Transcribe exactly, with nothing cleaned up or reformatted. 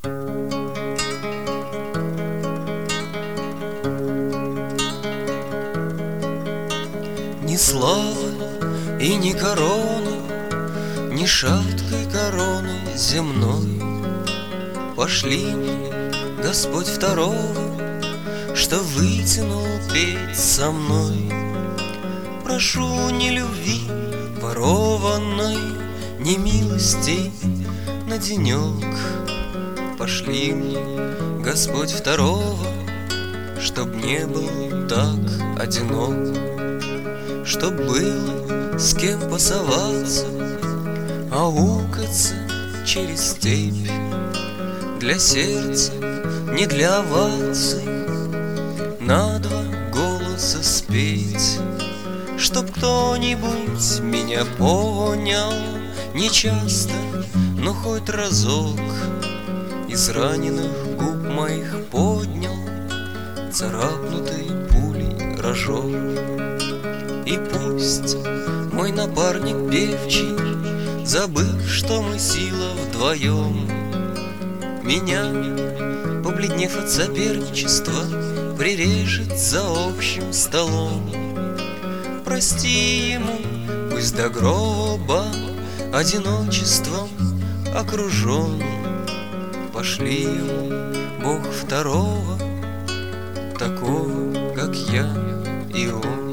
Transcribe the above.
Ни славы и ни короны, ни шаткой короны земной пошли мне Господь второго, что вытянул петь со мной. Прошу ни любви ворованной, ни милости на денек. Пошли мне Господь второго, чтоб не был так одинок, чтоб было с кем пасоваться, аукаться через степь. Для сердца, не для оваций, на два голоса спеть. Чтоб кто-нибудь меня понял, не часто, но хоть разок, из раненых губ моих поднял царапнутый пулей рожок. И пусть мой напарник певчий, забыв, что мы сила вдвоем, меня, побледнев от соперничества, прирежет за общим столом. Прости ему, пусть до гроба одиночеством окружен. Пошли ему Бог второго, такого, как я и он.